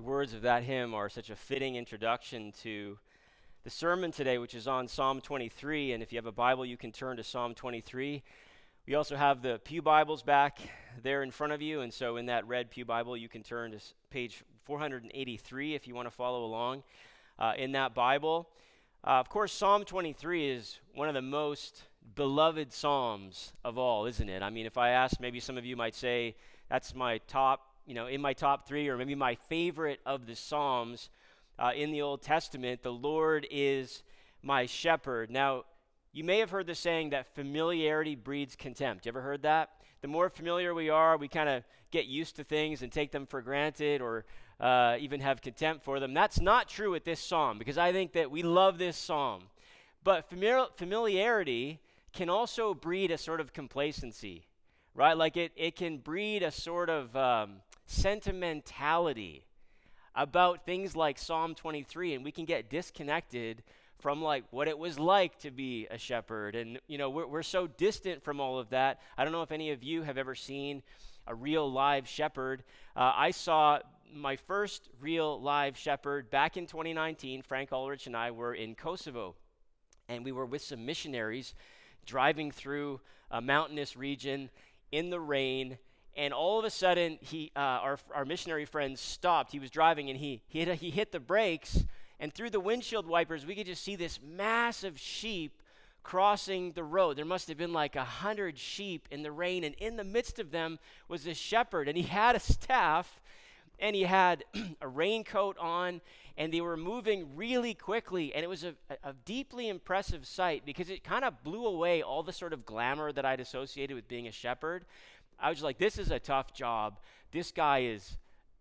The words of that hymn are such a fitting introduction to the sermon today, which is on Psalm 23. And if you have a Bible, you can turn to Psalm 23. We also have the Pew Bibles back there in front of you. And so in that red Pew Bible, you can turn to page 483 if you want to follow along in that Bible. Of course, Psalm 23 is one of the most beloved Psalms of all, isn't it? I mean, if I asked, maybe some of you might say, that's my top, in my top three, or maybe my favorite of the Psalms in the Old Testament. The Lord is my shepherd. Now, you may have heard the saying that familiarity breeds contempt. You ever heard that? The more familiar we are, we kind of get used to things and take them for granted, or even have contempt for them. That's not true with this psalm, because I think that we love this psalm. But familiarity can also breed a sort of complacency, right? Like it can breed a sort of sentimentality about things like Psalm 23, and we can get disconnected from like what it was like to be a shepherd. And we're so distant from all of that. I don't know if any of you have ever seen a real live shepherd. I saw my first real live shepherd back in 2019. Frank Ulrich and I were in Kosovo, and we were with some missionaries driving through a mountainous region in the rain. And all of a sudden, our missionary friend stopped. He was driving, and he hit the brakes. And through the windshield wipers, we could just see this massive sheep crossing the road. There must have been like 100 sheep in the rain, and in the midst of them was this shepherd, and he had a staff, and he had a raincoat on, and they were moving really quickly, and it was a deeply impressive sight because it kind of blew away all the sort of glamour that I'd associated with being a shepherd. I was like, this is a tough job. This guy is,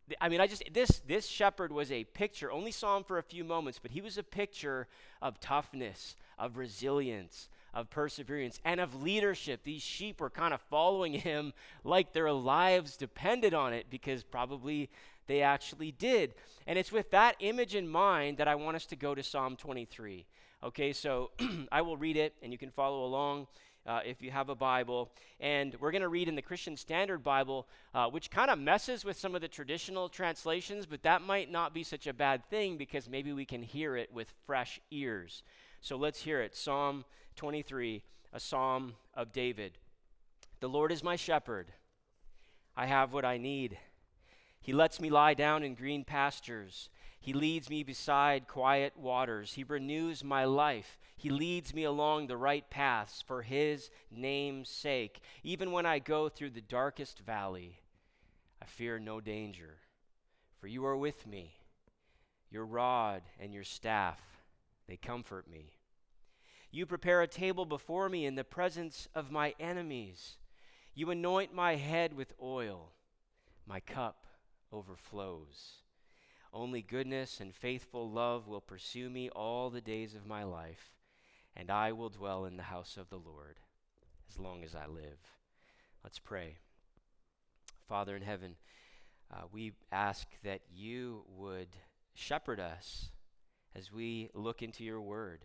this shepherd was a picture, only saw him for a few moments, but he was a picture of toughness, of resilience, of perseverance, and of leadership. These sheep were kind of following him like their lives depended on it, because probably they actually did. And it's with that image in mind that I want us to go to Psalm 23. Okay, so I will read it, and you can follow along if you have a Bible. And we're going to read in the Christian Standard Bible, which kind of messes with some of the traditional translations, but that might not be such a bad thing, because maybe we can hear it with fresh ears. So let's hear it. Psalm 23, a psalm of David. The Lord is my shepherd. I have what I need. He lets me lie down in green pastures. He leads me beside quiet waters. He renews my life. He leads me along the right paths for his name's sake. Even when I go through the darkest valley, I fear no danger, for you are with me. Your rod and your staff, they comfort me. You prepare a table before me in the presence of my enemies. You anoint my head with oil. My cup overflows. Only goodness and faithful love will pursue me all the days of my life, and I will dwell in the house of the Lord as long as I live. Let's pray. Father in heaven, we ask that you would shepherd us as we look into your word.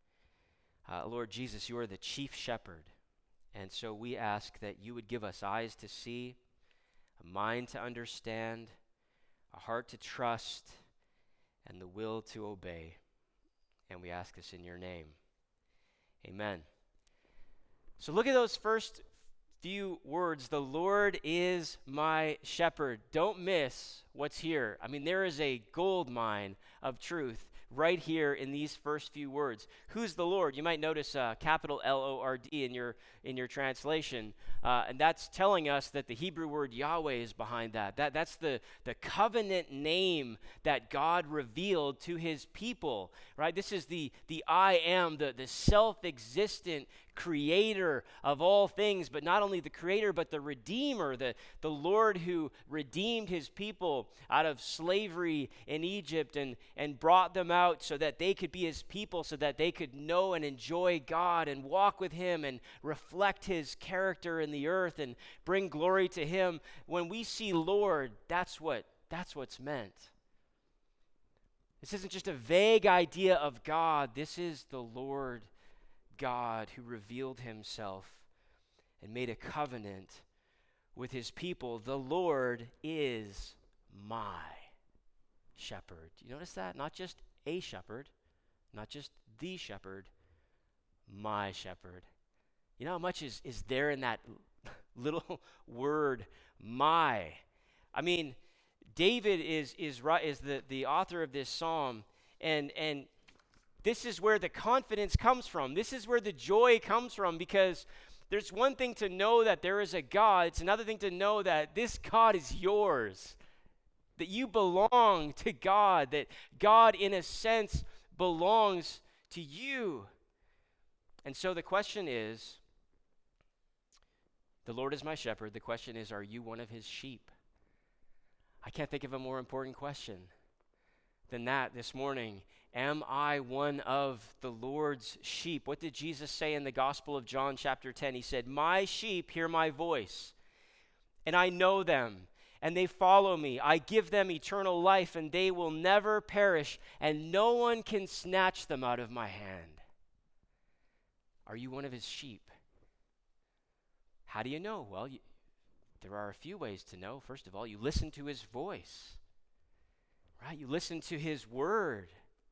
Lord Jesus, you are the chief shepherd, and so we ask that you would give us eyes to see, a mind to understand, a heart to trust, and the will to obey. And we ask this in your name. Amen. So look at those first few words. The Lord is my shepherd. Don't miss what's here. I mean, there is a gold mine of truth right here in these first few words. Who's the Lord? You might notice capital L-O-R-D in your translation, and that's telling us that the Hebrew word Yahweh is behind that. That's the covenant name that God revealed to his people, right? This is the I am, the self-existent creator of all things, but not only the creator, but the redeemer, the Lord who redeemed his people out of slavery in Egypt and brought them out so that they could be his people, so that they could know and enjoy God and walk with him and reflect his character in the earth and bring glory to him. When we see Lord, that's what's meant. This isn't just a vague idea of God. This is the Lord God who revealed himself and made a covenant with his people. The Lord is my shepherd. Do you notice that? Not just a shepherd, not just the shepherd, my shepherd. You know how much is there in that little word, my? I mean, David is the author of this psalm, and this is where the confidence comes from. This is where the joy comes from, because there's one thing to know that there is a God. It's another thing to know that this God is yours, that you belong to God, that God, in a sense, belongs to you. And so the question is, the Lord is my shepherd. The question is, are you one of his sheep? I can't think of a more important question than that this morning. Am I one of the Lord's sheep? What did Jesus say in the Gospel of John chapter 10? He said, my sheep hear my voice, and I know them, and they follow me. I give them eternal life, and they will never perish, and no one can snatch them out of my hand. Are you one of his sheep? How do you know? Well, there are a few ways to know. First of all, you listen to his voice, right? You listen to his word.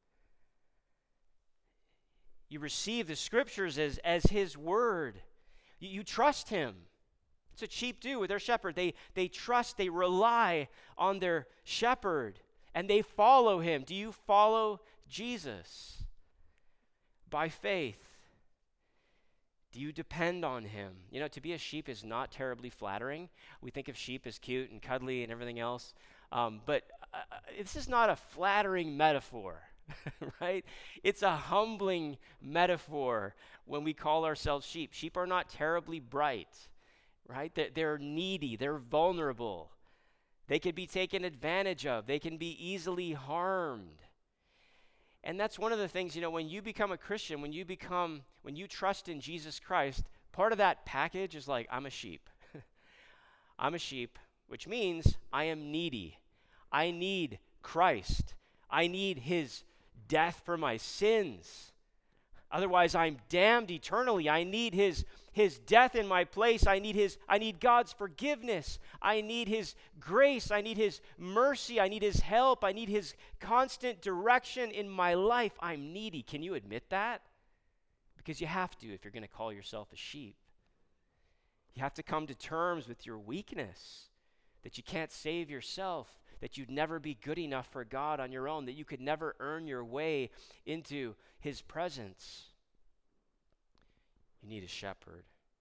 You receive the scriptures as his word. You trust him. That's what sheep do with their shepherd. They trust, they rely on their shepherd, and they follow him. Do you follow Jesus by faith? Do you depend on him? You know, to be a sheep is not terribly flattering. We think of sheep as cute and cuddly and everything else, but this is not a flattering metaphor. Right? It's a humbling metaphor when we call ourselves sheep. Sheep are not terribly bright, right? They're needy, they're vulnerable. They can be taken advantage of. They can be easily harmed. And that's one of the things, you know, when you become a Christian, when you trust in Jesus Christ, part of that package is like, I'm a sheep. I'm a sheep, which means I am needy. I need Christ. I need his death for my sins. Otherwise, I'm damned eternally. I need his death in my place. I need God's forgiveness. I need his grace. I need his mercy. I need his help. I need his constant direction in my life. I'm needy. Can you admit that? Because you have to if you're going to call yourself a sheep. You have to come to terms with your weakness, that you can't save yourself, that you'd never be good enough for God on your own, that you could never earn your way into his presence. You need a shepherd.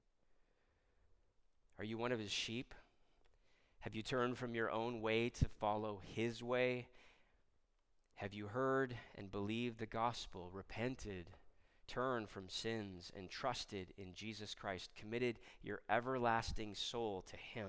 Are you one of his sheep? Have you turned from your own way to follow his way? Have you heard and believed the gospel, repented, turned from sins, and trusted in Jesus Christ, committed your everlasting soul to him?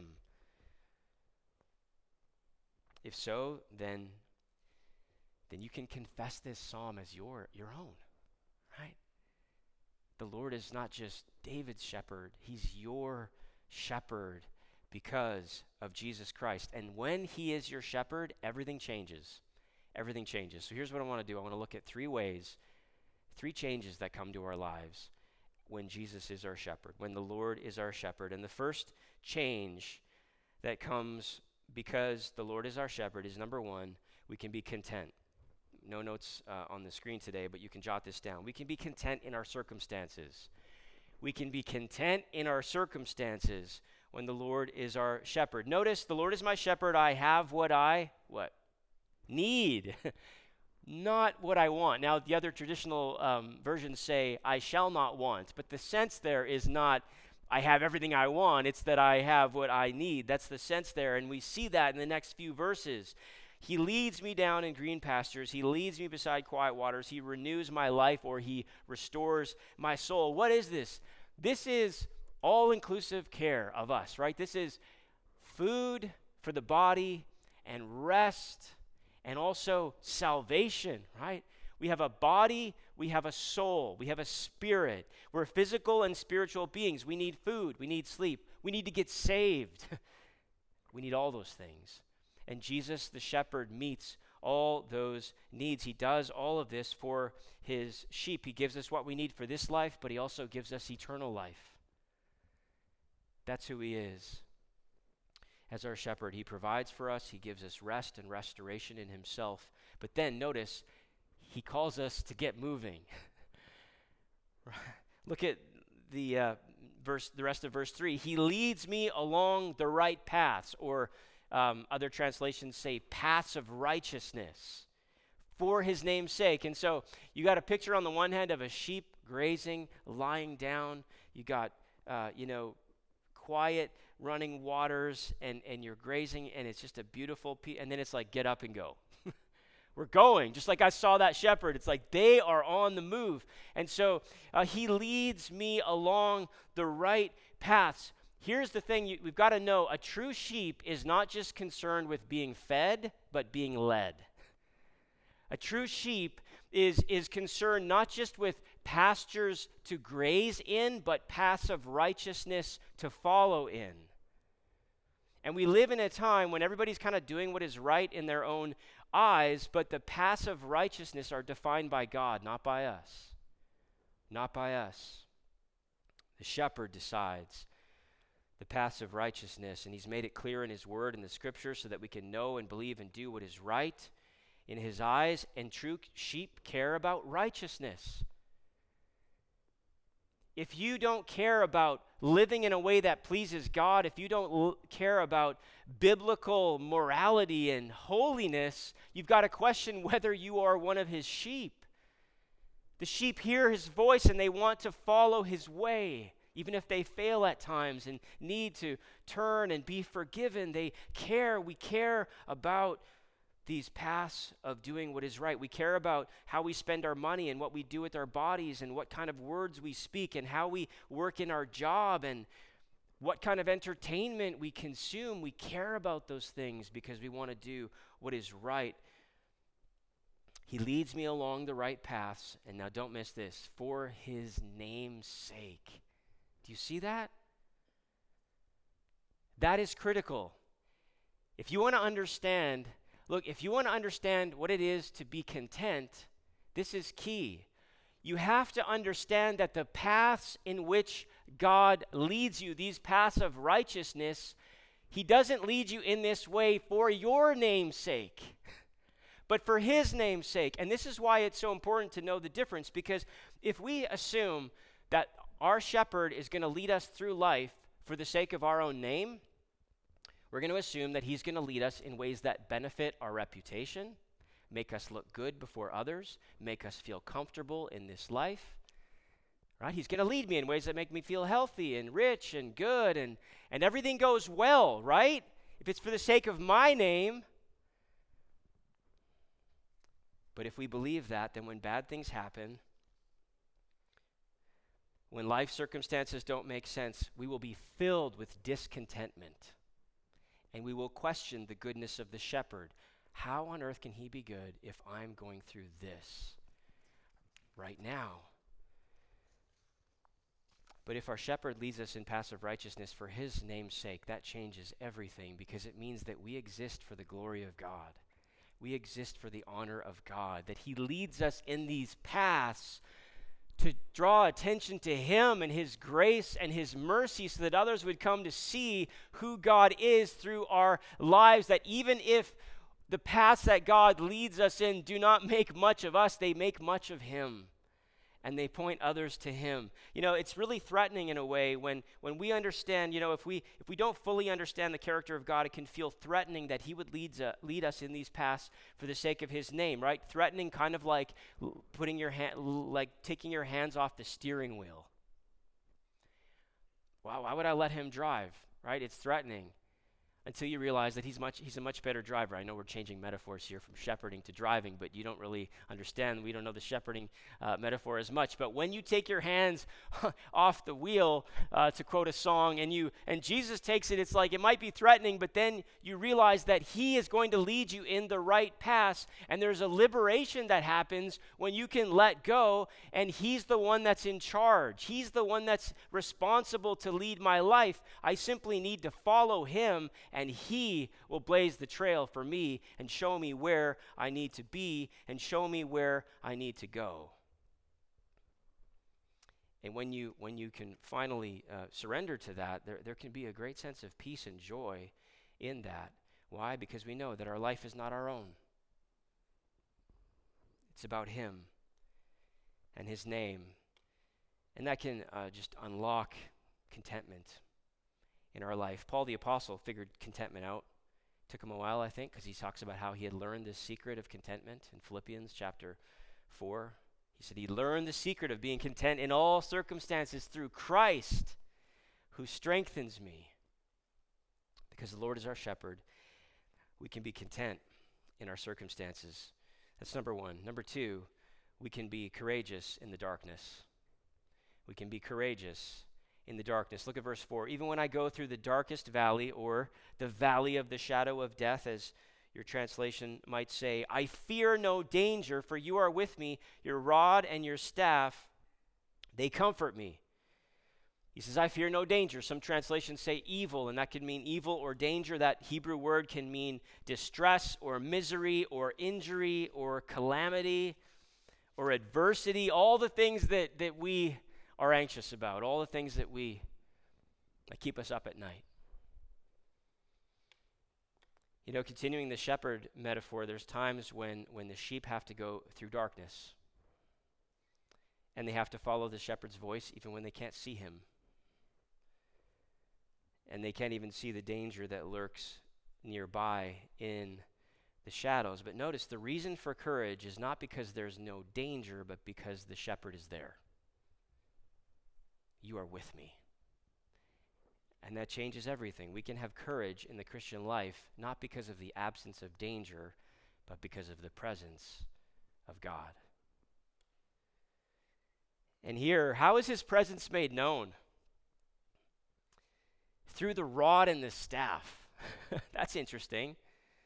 If so, then you can confess this psalm as your own, right? The Lord is not just David's shepherd. He's your shepherd because of Jesus Christ. And when he is your shepherd, everything changes. Everything changes. So here's what I want to do. I want to look at three changes that come to our lives when Jesus is our shepherd, when the Lord is our shepherd. And the first change that comes because the Lord is our shepherd is, number one, we can be content. No notes on the screen today, but you can jot this down. We can be content in our circumstances. We can be content in our circumstances when the Lord is our shepherd. Notice, the Lord is my shepherd. I have what I need, not what I want. Now, the other traditional versions say, I shall not want, but the sense there is not, I have everything I want. It's that I have what I need. That's the sense there, and we see that in the next few verses. He leads me down in green pastures. He leads me beside quiet waters. He renews my life, or he restores my soul. What is this? This is all-inclusive care of us, right? This is food for the body and rest and also salvation, right? We have a body, we have a soul, we have a spirit. We're physical and spiritual beings. We need food, we need sleep, we need to get saved. We need all those things. And Jesus, the shepherd, meets all those needs. He does all of this for his sheep. He gives us what we need for this life, but he also gives us eternal life. That's who he is. as our shepherd. He provides for us. He gives us rest and restoration in himself. But then notice, he calls us to get moving. Look at the rest of verse 3. He leads me along the right paths, or other translations say paths of righteousness, for his name's sake. And so you got a picture on the one hand of a sheep grazing, lying down. You got, quiet running waters, and you're grazing, and it's just a beautiful and then it's like, get up and go. We're going, just like I saw that shepherd. It's like they are on the move. And so he leads me along the right paths. Here's the thing we've got to know. A true sheep is not just concerned with being fed, but being led. A true sheep is concerned not just with pastures to graze in, but paths of righteousness to follow in. And we live in a time when everybody's kind of doing what is right in their own eyes, but the paths of righteousness are defined by God, not by us. Not by us. The shepherd decides the paths of righteousness, and he's made it clear in his word and the scripture so that we can know and believe and do what is right in his eyes. And true sheep care about righteousness. If you don't care about living in a way that pleases God, if you don't care about biblical morality and holiness, you've got to question whether you are one of his sheep. The sheep hear his voice and they want to follow his way. Even if they fail at times and need to turn and be forgiven, we care about these paths of doing what is right. We care about how we spend our money and what we do with our bodies and what kind of words we speak and how we work in our job and what kind of entertainment we consume. We care about those things because we want to do what is right. He leads me along the right paths, and now don't miss this, for his name's sake. Do you see that? That is critical. If you want to understand what it is to be content, this is key. You have to understand that the paths in which God leads you, these paths of righteousness, he doesn't lead you in this way for your name's sake, but for his name's sake. And this is why it's so important to know the difference, because if we assume that our shepherd is going to lead us through life for the sake of our own name, we're going to assume that he's going to lead us in ways that benefit our reputation, make us look good before others, make us feel comfortable in this life. Right? He's going to lead me in ways that make me feel healthy and rich and good, and everything goes well, right? If it's for the sake of my name. But if we believe that, then when bad things happen, when life circumstances don't make sense, we will be filled with discontentment. And we will question the goodness of the shepherd. How on earth can he be good if I'm going through this right now? But if our shepherd leads us in paths of righteousness for his name's sake, that changes everything, because it means that we exist for the glory of God. We exist for the honor of God, that he leads us in these paths to draw attention to him and his grace and his mercy so that others would come to see who God is through our lives, that even if the paths that God leads us in do not make much of us, they make much of him, and they point others to him. You know, it's really threatening in a way when we understand, if we don't fully understand the character of God, it can feel threatening that he would lead us in these paths for the sake of his name, right? Threatening, kind of like taking your hands off the steering wheel. Wow, why would I let him drive, right? It's threatening. Until you realize that he's a much better driver. I know we're changing metaphors here from shepherding to driving, but you don't really understand. We don't know the shepherding metaphor as much. But when you take your hands off the wheel, to quote a song, and Jesus takes it, it's like it might be threatening, but then you realize that he is going to lead you in the right path, and there's a liberation that happens when you can let go, and he's the one that's in charge. He's the one that's responsible to lead my life. I simply need to follow him, and he will blaze the trail for me and show me where I need to be and show me where I need to go. And when you can finally surrender to that, there can be a great sense of peace and joy in that. Why? Because we know that our life is not our own. It's about him and his name. And that can just unlock contentment in our life. Paul the Apostle figured contentment out. Took him a while, I think, because he talks about how he had learned the secret of contentment in Philippians chapter 4. He said he learned the secret of being content in all circumstances through Christ who strengthens me. Because the Lord is our shepherd, we can be content in our circumstances. That's number one. Number two, we can be courageous in the darkness. We can be courageous in the darkness. Look at verse 4. Even when I go through the darkest valley, or the valley of the shadow of death, as your translation might say, I fear no danger, for you are with me. Your rod and your staff, they comfort me. He says, I fear no danger. Some translations say evil, and that could mean evil or danger. That Hebrew word can mean distress or misery or injury or calamity or adversity, all the things that we are anxious about, all the things that keep us up at night. You know, continuing the shepherd metaphor, there's times when the sheep have to go through darkness, and they have to follow the shepherd's voice even when they can't see him. And they can't even see the danger that lurks nearby in the shadows. But notice, the reason for courage is not because there's no danger, but because the shepherd is there. You are with me. And that changes everything. We can have courage in the Christian life, not because of the absence of danger, but because of the presence of God. And here, how is his presence made known? Through the rod and the staff. That's interesting.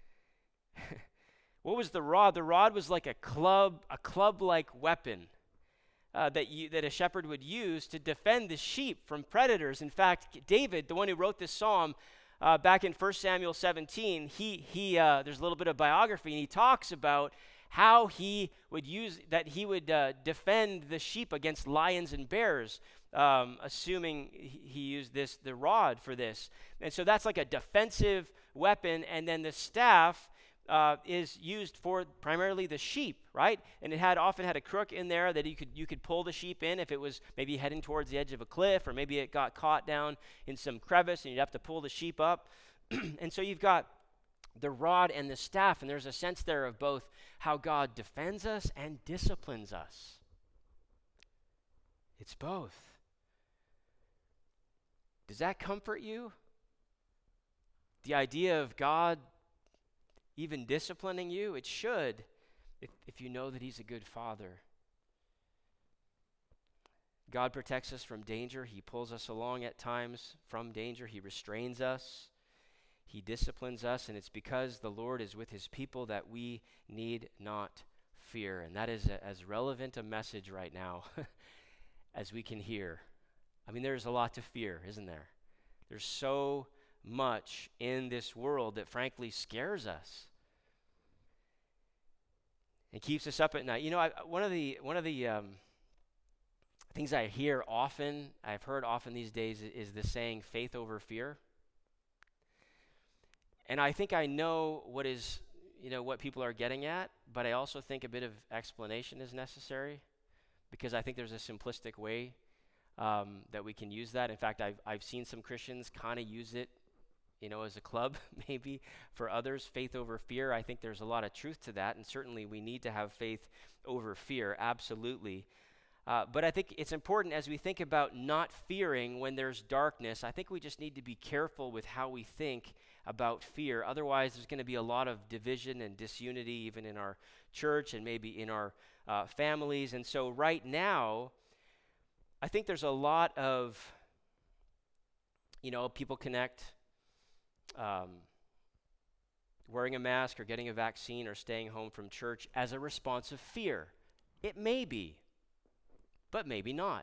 What was the rod? The rod was like a club-like weapon that a shepherd would use to defend the sheep from predators. In fact, David, the one who wrote this psalm, back in 1 Samuel 17, there's a little bit of biography, and he talks about how he would defend the sheep against lions and bears, assuming he used the rod for this. And so that's like a defensive weapon, and then the staff is used for primarily the sheep, right? And it often had a crook in there that you could pull the sheep in if it was maybe heading towards the edge of a cliff, or maybe it got caught down in some crevice and you'd have to pull the sheep up. And so you've got the rod and the staff, and there's a sense there of both how God defends us and disciplines us. It's both. Does that comfort you? The idea of God even disciplining you? It should, if you know that he's a good father. God protects us from danger. He pulls us along at times from danger. He restrains us. He disciplines us, and it's because the Lord is with his people that we need not fear. And that is as relevant a message right now as we can hear. I mean, there's a lot to fear, isn't there? There's so much in this world that frankly scares us and keeps us up at night. You know, one of the things I hear often, I've heard often these days, is the saying, faith over fear. And I think I know what people are getting at, but I also think a bit of explanation is necessary, because I think there's a simplistic way that we can use that. In fact, I've seen some Christians kind of use it, as a club, maybe for others, faith over fear. I think there's a lot of truth to that, and certainly we need to have faith over fear, absolutely. But I think it's important as we think about not fearing when there's darkness. I think we just need to be careful with how we think about fear. Otherwise, there's going to be a lot of division and disunity, even in our church and maybe in our families. And so right now, I think there's a lot of, people connect wearing a mask or getting a vaccine or staying home from church as a response of fear. It may be, but maybe not.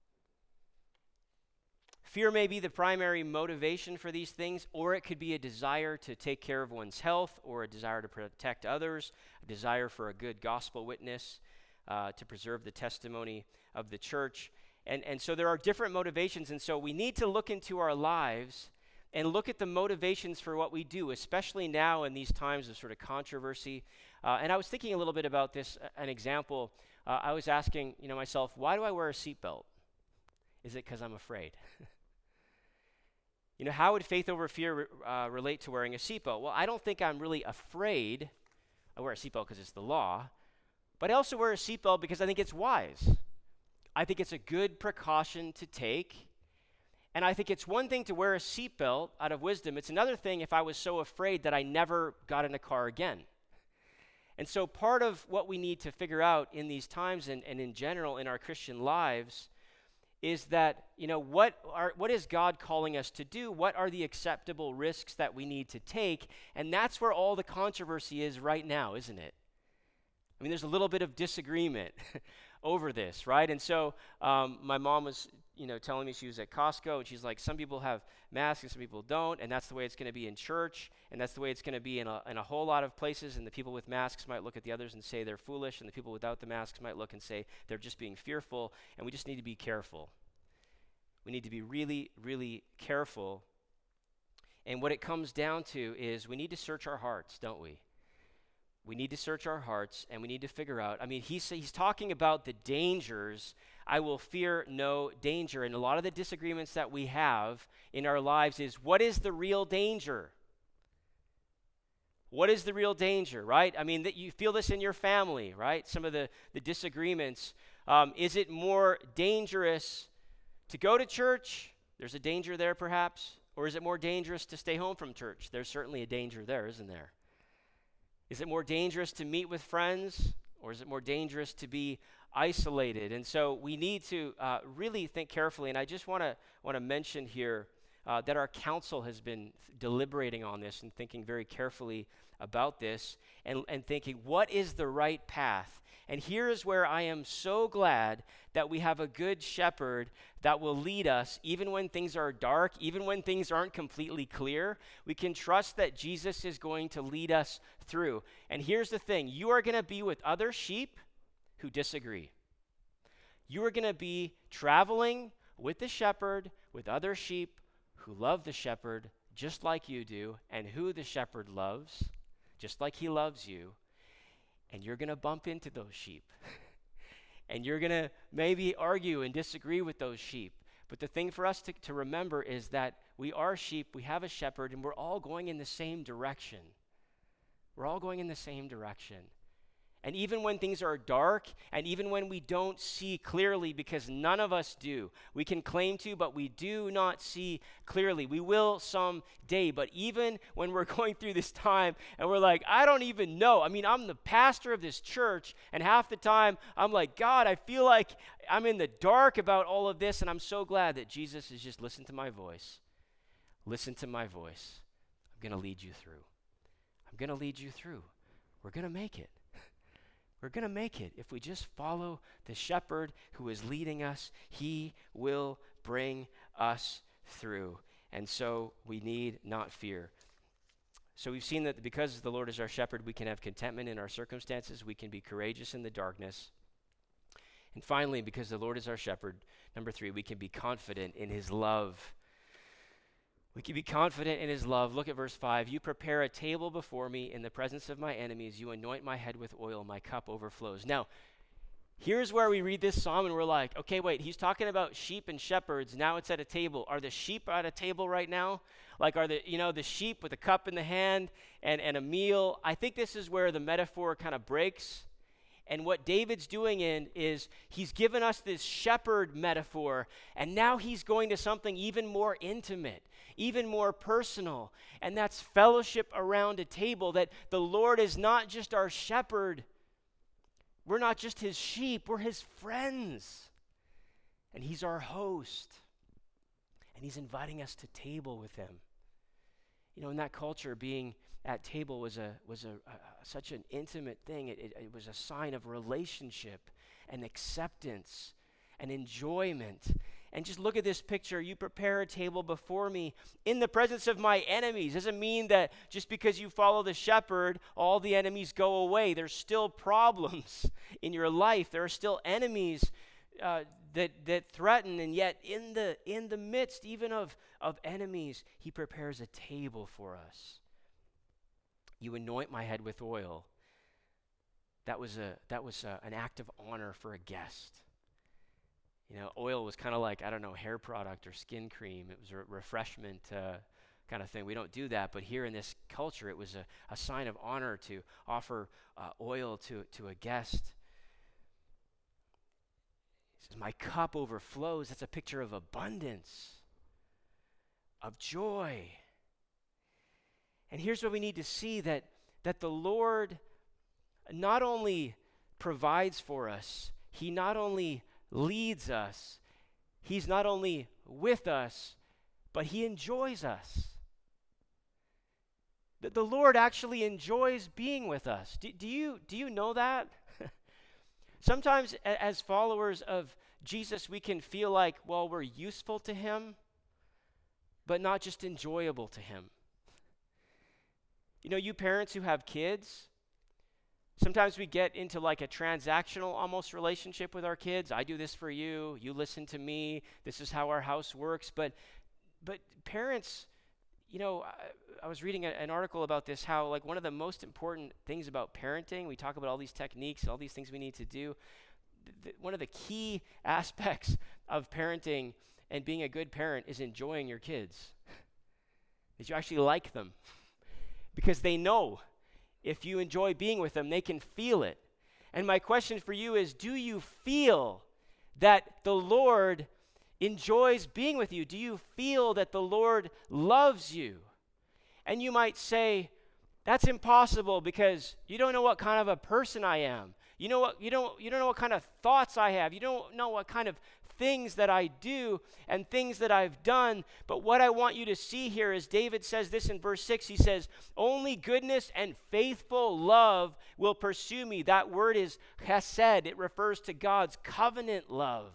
Fear may be the primary motivation for these things, or it could be a desire to take care of one's health, or a desire to protect others, a desire for a good gospel witness, to preserve the testimony of the church. And so there are different motivations, and so we need to look into our lives and look at the motivations for what we do, especially now in these times of sort of controversy. And I was thinking a little bit about this, an example. I was asking, myself, why do I wear a seatbelt? Is it because I'm afraid? How would faith over fear relate to wearing a seatbelt? Well, I don't think I'm really afraid. I wear a seatbelt because it's the law, but I also wear a seatbelt because I think it's wise. I think it's a good precaution to take, and I think it's one thing to wear a seatbelt out of wisdom. It's another thing if I was so afraid that I never got in a car again. And so part of what we need to figure out in these times and in general in our Christian lives is that, what is God calling us to do? What are the acceptable risks that we need to take? And that's where all the controversy is right now, isn't it? I mean, there's a little bit of disagreement over this, right? And so my mom was, telling me she was at Costco, and she's like, some people have masks and some people don't, and that's the way it's going to be in church, and that's the way it's going to be in a whole lot of places, and the people with masks might look at the others and say they're foolish, and the people without the masks might look and say they're just being fearful, and we just need to be careful. We need to be really, really careful. And what it comes down to is we need to search our hearts, don't we? We need to search our hearts, and we need to figure out, he's talking about the dangers. I will fear no danger. And a lot of the disagreements that we have in our lives is, what is the real danger? What is the real danger, right? That you feel this in your family, right? Some of the disagreements. Is it more dangerous to go to church? There's a danger there, perhaps. Or is it more dangerous to stay home from church? There's certainly a danger there, isn't there? Is it more dangerous to meet with friends, or is it more dangerous to be isolated? And so we need to really think carefully. And I just want to mention here that our council has been deliberating on this and thinking very carefully about this and thinking, what is the right path? And here is where I am so glad that we have a good shepherd that will lead us even when things are dark, even when things aren't completely clear. We can trust that Jesus is going to lead us through. And here's the thing. You are going to be with other sheep who disagree. You are going to be traveling with the shepherd, with other sheep who love the shepherd just like you do, and who the shepherd loves just like he loves you. And you're going to bump into those sheep. And you're going to maybe argue and disagree with those sheep. But the thing for us to remember is that we are sheep, we have a shepherd, and we're all going in the same direction. We're all going in the same direction. And even when things are dark, and even when we don't see clearly, because none of us do, we can claim to, but we do not see clearly. We will someday, but even when we're going through this time, and we're like, I don't even know. I'm the pastor of this church, and half the time, I'm like, God, I feel like I'm in the dark about all of this, and I'm so glad that Jesus is just, listen to my voice. Listen to my voice. I'm going to lead you through. I'm going to lead you through. We're going to make it. We're going to make it. If we just follow the shepherd who is leading us, he will bring us through. And so we need not fear. So we've seen that because the Lord is our shepherd, we can have contentment in our circumstances. We can be courageous in the darkness. And finally, because the Lord is our shepherd, number 3, we can be confident in his love. We can be confident in his love. Look at verse 5. You prepare a table before me in the presence of my enemies. You anoint my head with oil. My cup overflows. Now, here's where we read this psalm and we're like, okay, wait, he's talking about sheep and shepherds. Now it's at a table. Are the sheep at a table right now? Like are the sheep with a cup in the hand and a meal? I think this is where the metaphor kind of breaks. And what David's doing is he's given us this shepherd metaphor, and now he's going to something even more intimate, even more personal, and that's fellowship around a table, that the Lord is not just our shepherd. We're not just his sheep, we're his friends, and he's our host, and he's inviting us to table with him. In that culture, being at table was such an intimate thing. It was a sign of relationship and acceptance and enjoyment. And just look at this picture. You prepare a table before me in the presence of my enemies. Doesn't mean that just because you follow the shepherd, all the enemies go away. There's still problems in your life. There are still enemies that threaten, and yet in the midst even of enemies, he prepares a table for us. You anoint my head with oil. That was an act of honor for a guest. Oil was kind of like, I don't know, hair product or skin cream. It was a refreshment kind of thing. We don't do that, but here in this culture, it was a sign of honor to offer oil to a guest. He says, my cup overflows. That's a picture of abundance, of joy. And here's what we need to see, that the Lord not only provides for us, he not only leads us, he's not only with us, but he enjoys us. That the Lord actually enjoys being with us. Do you know that? Sometimes as followers of Jesus, we can feel like, well, we're useful to him, but not just enjoyable to him. You parents who have kids, sometimes we get into like a transactional almost relationship with our kids. I do this for you, you listen to me, this is how our house works. But parents, I was reading an article about this, how like one of the most important things about parenting, we talk about all these techniques and all these things we need to do. One of the key aspects of parenting and being a good parent is enjoying your kids. That you actually like them. Because they know if you enjoy being with them, they can feel it. And my question for you is, do you feel that the Lord enjoys being with you? Do you feel that the Lord loves you? And you might say, that's impossible because you don't know what kind of a person I am. You don't know what kind of thoughts I have. You don't know what kind of things that I do and things that I've done. But what I want you to see here is David says this in verse 6. He says, only goodness and faithful love will pursue me. That word is chesed. It refers to God's covenant love.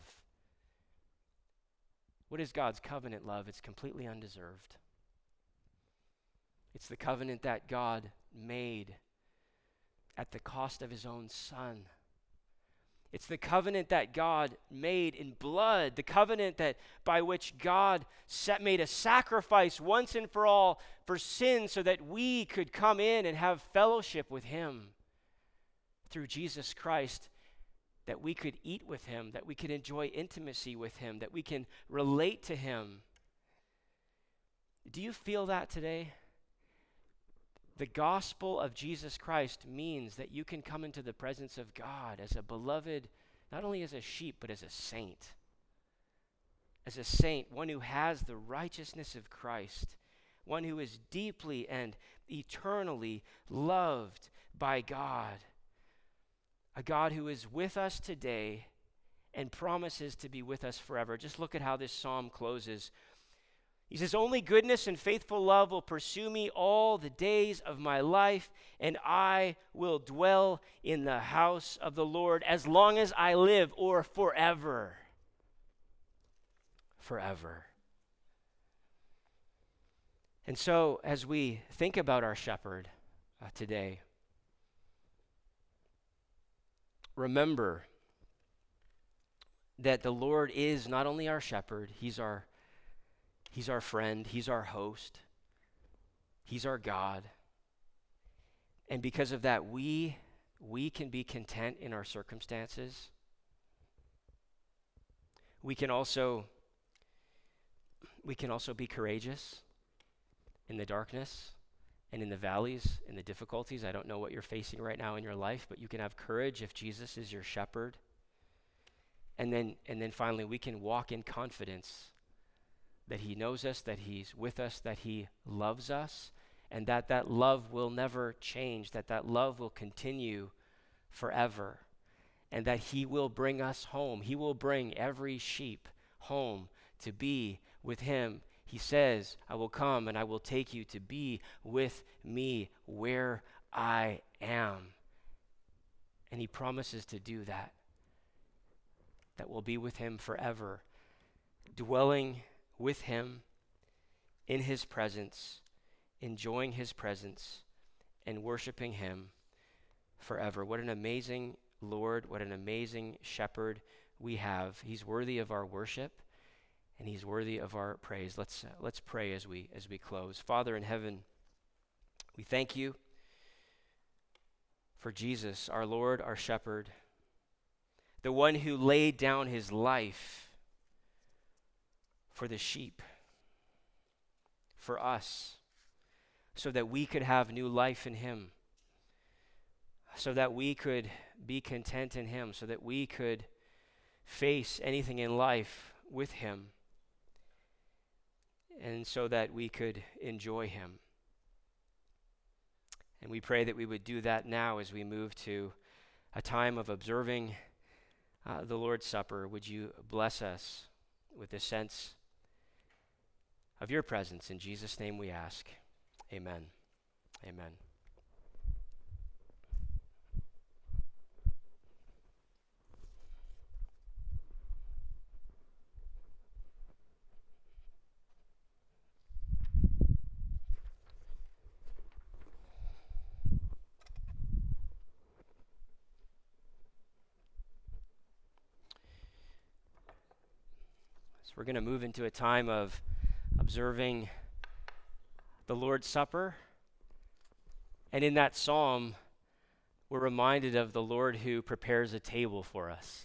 What is God's covenant love? It's completely undeserved. It's the covenant that God made at the cost of his own son. It's the covenant that God made in blood, the covenant that by which God made a sacrifice once and for all for sin so that we could come in and have fellowship with him through Jesus Christ, that we could eat with him, that we could enjoy intimacy with him, that we can relate to him. Do you feel that today? The gospel of Jesus Christ means that you can come into the presence of God as a beloved, not only as a sheep, but as a saint. As a saint, one who has the righteousness of Christ, one who is deeply and eternally loved by God. A God who is with us today and promises to be with us forever. Just look at how this psalm closes. He says, only goodness and faithful love will pursue me all the days of my life, and I will dwell in the house of the Lord as long as I live, or forever. Forever. And so, as we think about our shepherd today, remember that the Lord is not only our shepherd, He's our friend, he's our host, he's our God. And because of that, we can be content in our circumstances. We can also be courageous in the darkness and in the valleys, in the difficulties. I don't know what you're facing right now in your life, but you can have courage if Jesus is your shepherd. And then finally, we can walk in confidence that he knows us, that he's with us, that he loves us, and that love will never change, that love will continue forever, and that he will bring us home. He will bring every sheep home to be with him. He says, I will come and I will take you to be with me where I am. And he promises to do that we'll be with him forever, dwelling with him in his presence, enjoying his presence, and worshiping him forever. What an amazing Lord, what an amazing shepherd we have. He's worthy of our worship, and he's worthy of our praise. Let's pray as we close. Father in heaven, we thank you for Jesus, our Lord, our shepherd, the one who laid down his life for the sheep, for us, so that we could have new life in him, so that we could be content in him, so that we could face anything in life with him, and so that we could enjoy him. And we pray that we would do that now as we move to a time of observing the Lord's Supper. Would you bless us with a sense of your presence? In Jesus' name we ask. Amen. Amen. So we're going to move into a time of observing the Lord's Supper. And in that psalm, we're reminded of the Lord who prepares a table for us.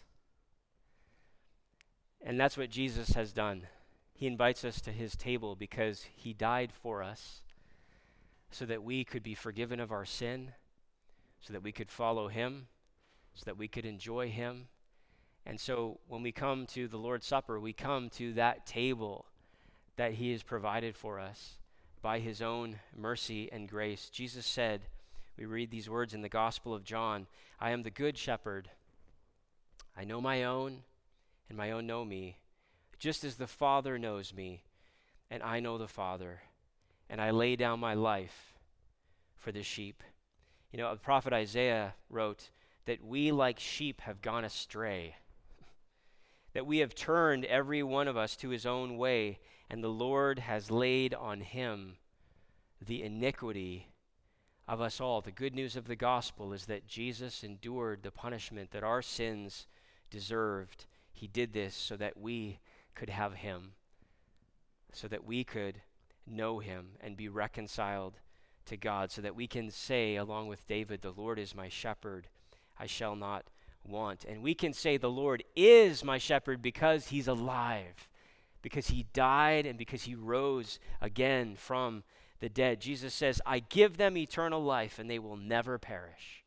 And that's what Jesus has done. He invites us to his table because he died for us so that we could be forgiven of our sin, so that we could follow him, so that we could enjoy him. And so when we come to the Lord's Supper, we come to that table that he has provided for us by his own mercy and grace. Jesus said, we read these words in the Gospel of John, I am the good shepherd. I know my own, and my own know me, just as the Father knows me, and I know the Father, and I lay down my life for the sheep. You know, the prophet Isaiah wrote that we like sheep have gone astray, that we have turned every one of us to his own way, and the Lord has laid on him the iniquity of us all. The good news of the gospel is that Jesus endured the punishment that our sins deserved. He did this so that we could have him, so that we could know him and be reconciled to God, so that we can say, along with David, the Lord is my shepherd, I shall not want. And we can say the Lord is my shepherd because he's alive, because he died and because he rose again from the dead. Jesus says, I give them eternal life and they will never perish.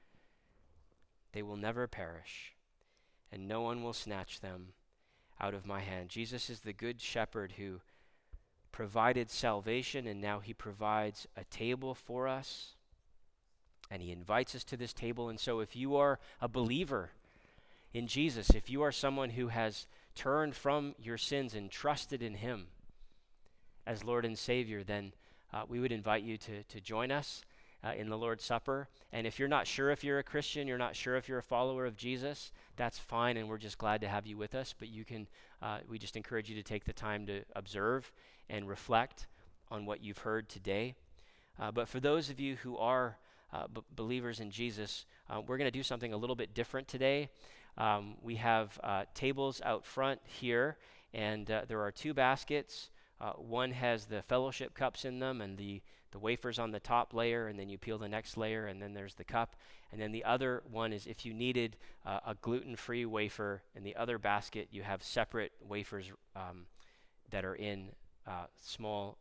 They will never perish, and no one will snatch them out of my hand. Jesus is the good shepherd who provided salvation, and now he provides a table for us, and he invites us to this table. And so if you are a believer in Jesus, if you are someone who has turned from your sins and trusted in him as Lord and Savior, then we would invite you to join us in the Lord's Supper. And if you're not sure if you're a Christian, you're not sure if you're a follower of Jesus, that's fine, and we're just glad to have you with us. But you can, we just encourage you to take the time to observe and reflect on what you've heard today. But for those of you who are believers in Jesus, we're going to do something a little bit different today. We have tables out front here, and there are two baskets. One has the fellowship cups in them and the wafers on the top layer, and then you peel the next layer, and then there's the cup. And then the other one is if you needed a gluten-free wafer. In the other basket, you have separate wafers that are in small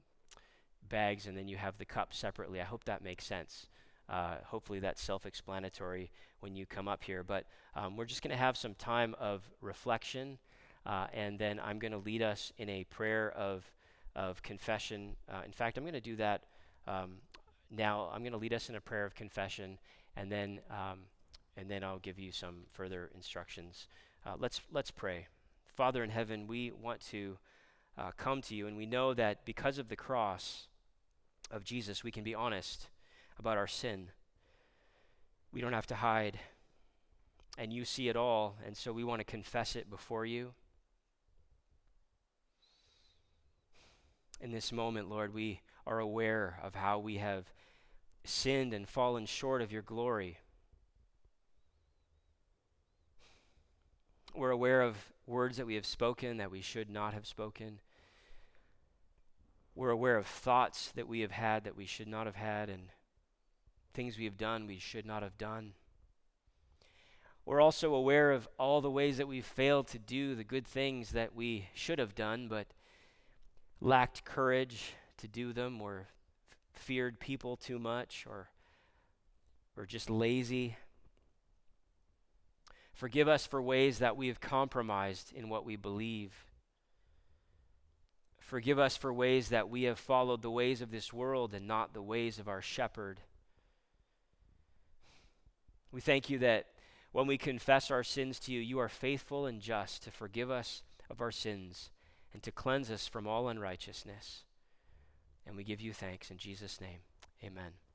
bags, and then you have the cup separately. I hope that makes sense. Hopefully that's self-explanatory when you come up here. But we're just going to have some time of reflection, and then I'm going to lead us in a prayer of confession. In fact, I'm going to do that now. I'm going to lead us in a prayer of confession, and then I'll give you some further instructions. Let's pray. Father in heaven, we want to come to you, and we know that because of the cross of Jesus, we can be honest about our sin. We don't have to hide, and you see it all, and so we want to confess it before you. In this moment, Lord, we are aware of how we have sinned and fallen short of your glory. We're aware of words that we have spoken that we should not have spoken. We're aware of thoughts that we have had that we should not have had, and things we have done we should not have done. We're also aware of all the ways that we've failed to do the good things that we should have done, but lacked courage to do them, or feared people too much, or just lazy. Forgive us for ways that we have compromised in what we believe. Forgive us for ways that we have followed the ways of this world and not the ways of our shepherd. We thank you that when we confess our sins to you, you are faithful and just to forgive us of our sins and to cleanse us from all unrighteousness. And we give you thanks in Jesus' name. Amen.